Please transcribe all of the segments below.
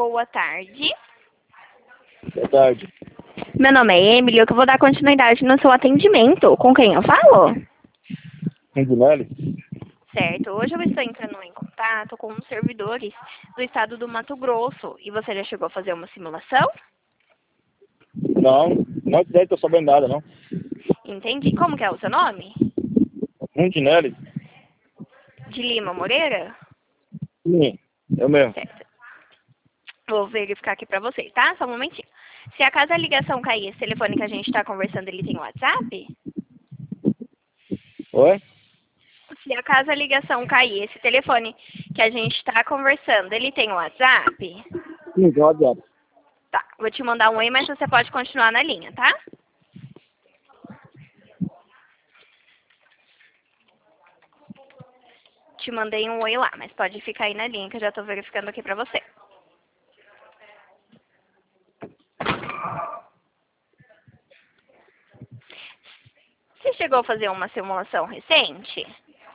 Boa tarde. Boa tarde. Meu nome é Emily, eu que vou dar continuidade no seu atendimento. Com quem eu falo? Rondinelli? Certo, hoje eu estou entrando em contato com os servidores do estado do Mato Grosso. E você já chegou a fazer uma simulação? Não, não sei, tô sabendo nada, não. Entendi. Como que é o seu nome? Rondinelli? De Lima Moreira? Sim, eu mesmo. Certo. Vou verificar aqui pra vocês, tá? Só um momentinho. Se acaso a ligação cair, esse telefone que a gente está conversando, ele tem WhatsApp? Oi? Se acaso a ligação cair, esse telefone que a gente está conversando, ele tem WhatsApp? Sim, pode dar. Tá, vou te mandar um oi, mas você pode continuar na linha, tá? Te mandei um oi lá, mas pode ficar aí na linha que eu já tô verificando aqui pra você. Você chegou a fazer uma simulação recente?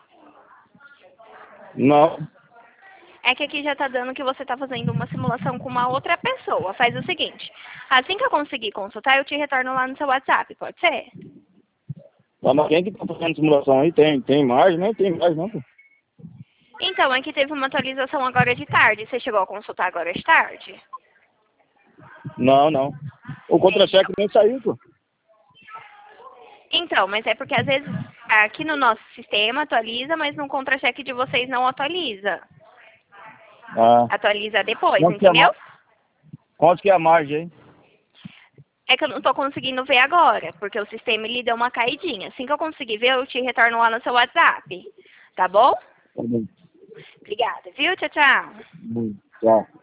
Não. É que aqui já tá dando que você tá fazendo uma simulação com uma outra pessoa. Faz o seguinte, assim que eu conseguir consultar, eu te retorno lá no seu WhatsApp, pode ser? Mas quem que tá fazendo simulação aí? Tem imagem? Nem tem imagem, não, pô. Então, aqui teve uma atualização agora de tarde. Você chegou a consultar agora de tarde? Não, não. O contra-cheque nem saiu, pô. Então, mas é porque às vezes aqui no nosso sistema atualiza, mas no contra-cheque de vocês não atualiza. Ah. Atualiza depois, Quanto que é entendeu? Quanto que é a margem aí? É que eu não tô conseguindo ver agora, porque o sistema ele deu uma caidinha. Assim que eu conseguir ver, eu te retorno lá no seu WhatsApp. Tá bom? Tá bom. Obrigada, viu? Tchau, tchau. Tchau.